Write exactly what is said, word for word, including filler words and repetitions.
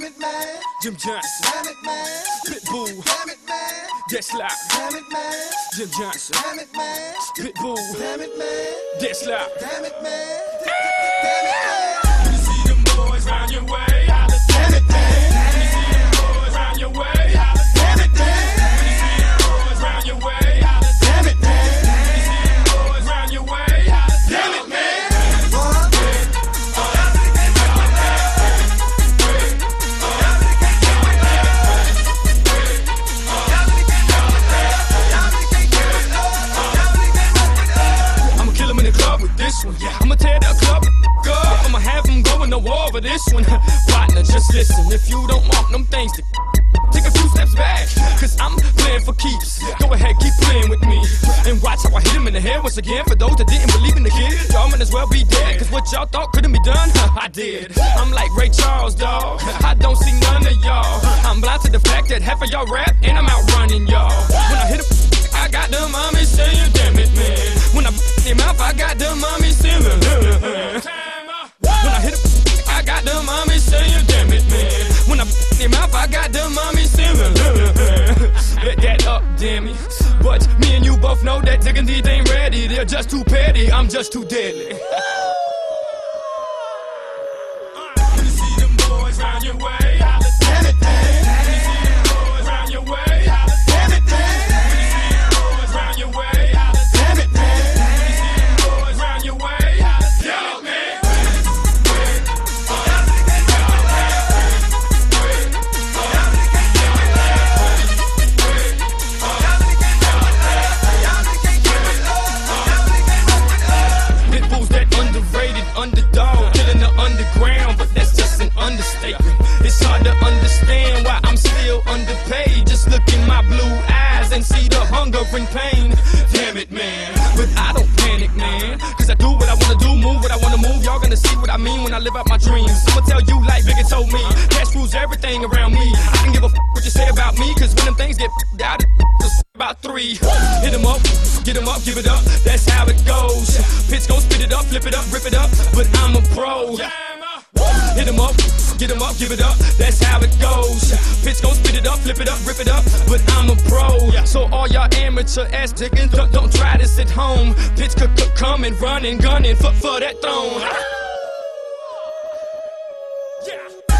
Damn it, man. Jim Johnson. Damn it, man. Pitbull. Damn it, man. That's loud. Damn it, man. Jim Johnson. Damn it, man. Pitbull. Damn it, man. That's loud. Damn it, man. Damn it, man. When you see them boys round your way, holla. Damn it, man. When you see them boys round your way, holla. Damn it, man. When you see them boys round your way, holla. Damn it, man. When you see them boys round your way, holla. Damn it, man. I'ma tear the club up, I'ma have them going to war over this one. Partner, just listen, if you don't want them things to take a few steps back, cause I'm playing for keeps. Go ahead, keep playing with me, and watch how I hit him in the head once again. For those that didn't believe in the kid, y'all might as well be dead, cause what y'all thought couldn't be done, I did. I'm like Ray Charles, dawg, I don't see none of y'all. I'm blind to the fact that half of y'all rap, and I'm outrunning y'all. When I hit him, I got the mommy saying, damn it, man. When I him out, I got the mommy saying, when I hit him, I got the mommy saying, damn it, man. When I him out, I got the mommy saying, let that up, damn it. But me and you both know that diggity ain't ready. They're just too petty, I'm just too deadly. When you see them boys round your way, holla. Damn it, man. When you see them boys round your way, holla. Damn it, man. When you see them boys round your way, holla. Damn it, man. When you see them boys round your way, holla. Damn it, man. Pitbull's that underrated underdog, killing the underground, but that's just an understatement. It's hard to understand why I'm still underpaid. Just look in my blue eyes and see the hunger and pain. Damn it, man, but I don't panic, man, cause I do what I wanna do, move what I wanna move. Y'all gonna see what I mean when I live out my dreams. I'ma tell you like Biggie told me, cash rules everything around me. I can give a f what you say about me, cause when them things get f***ed out, it's about three. Hit 'em up, get 'em up, give it up, that's how it goes. Pitch gon' spit it up, flip it up, rip it up, but I'm a pro. Hit 'em up, get 'em up, give it up, that's how it goes. Pitch gon' spit it up, flip it up, rip it up, but I'm a pro. So all y'all amateur ass chickens, don't, don't try this at home. Pitch could come and run and gun and for, for that throne. Yeah.